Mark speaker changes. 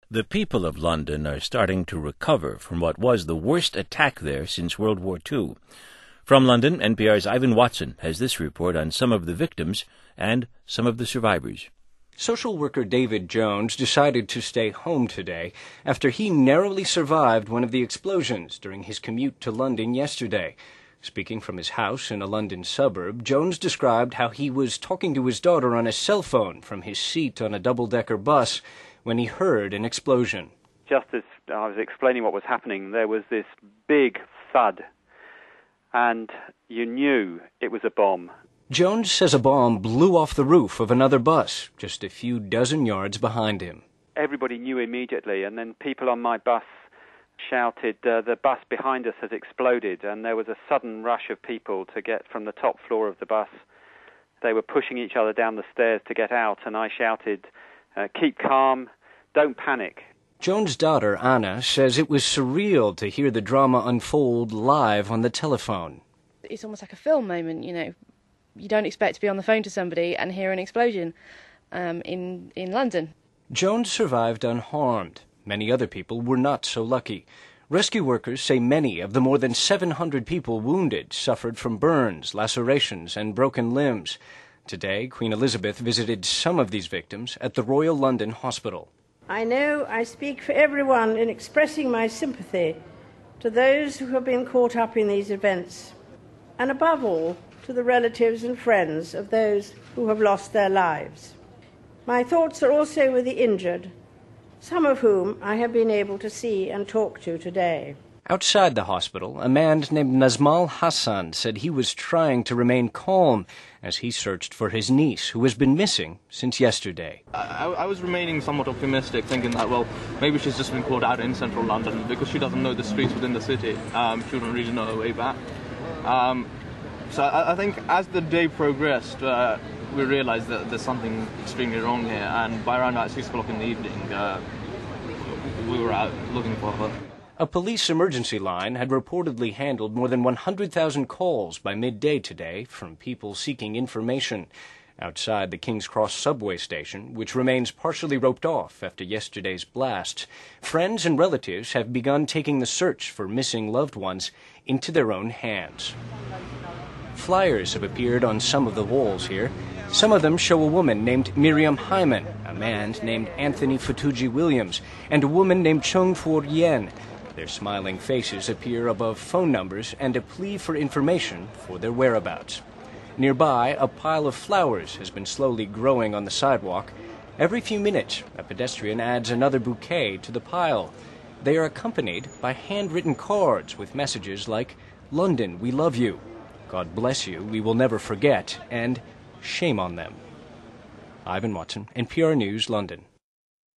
Speaker 1: The people of London are starting to recover from what was the worst attack there since World War II. From London, NPR's Ivan Watson has this report on some of the victims and some of the survivors.
Speaker 2: Social worker David Jones decided to stay home today after he narrowly survived one of the explosions during his commute to London yesterday. Speaking from his house in a London suburb, Jones described how he was talking to his daughter on a cell phone from his seat on a double-decker bus when he heard an explosion.
Speaker 3: Just as I was explaining what was happening, there was this big thud, and you knew it was a bomb.
Speaker 2: Jones says a bomb blew off the roof of another bus just a few dozen yards behind him.
Speaker 3: Everybody knew immediately, and then people on my bus shouted, the bus behind us has exploded, and there was a sudden rush of people to get from the top floor of the bus. They were pushing each other down the stairs to get out, and I shouted, keep calm, don't panic.
Speaker 2: Jones' daughter, Anna, says it was surreal to hear the drama unfold live on the telephone.
Speaker 4: It's almost like a film moment, you know. You don't expect to be on the phone to somebody and hear an explosion in London.
Speaker 2: Jones survived unharmed. Many other people were not so lucky. Rescue workers say many of the more than 700 people wounded suffered from burns, lacerations, and broken limbs. Today, Queen Elizabeth visited some of these victims at the Royal London Hospital.
Speaker 5: I know I speak for everyone in expressing my sympathy to those who have been caught up in these events, and above all, to the relatives and friends of those who have lost their lives. My thoughts are also with the injured, some of whom I have been able to see and talk to today.
Speaker 2: Outside the hospital, a man named Nazmal Hassan said he was trying to remain calm as he searched for his niece, who has been missing since yesterday.
Speaker 6: I was remaining somewhat optimistic, thinking that, well, maybe she's just been caught out in central London because she doesn't know the streets within the city. She doesn't really know her way back. So I think as the day progressed, we realized that there's something extremely wrong here, and by around about 6 o'clock in the evening, we were out looking for her.
Speaker 2: A police emergency line had reportedly handled more than 100,000 calls by midday today from people seeking information. Outside the King's Cross subway station, which remains partially roped off after yesterday's blast, friends and relatives have begun taking the search for missing loved ones into their own hands. Flyers have appeared on some of the walls here. Some of them show a woman named Miriam Hyman, a man named Anthony Fatuji Williams, and a woman named Chung For Yen. Their smiling faces appear above phone numbers and a plea for information for their whereabouts. Nearby, a pile of flowers has been slowly growing on the sidewalk. Every few minutes, a pedestrian adds another bouquet to the pile. They are accompanied by handwritten cards with messages like, "London, we love you," "God bless you, we will never forget," and "Shame on them." Ivan Watson, NPR News, London.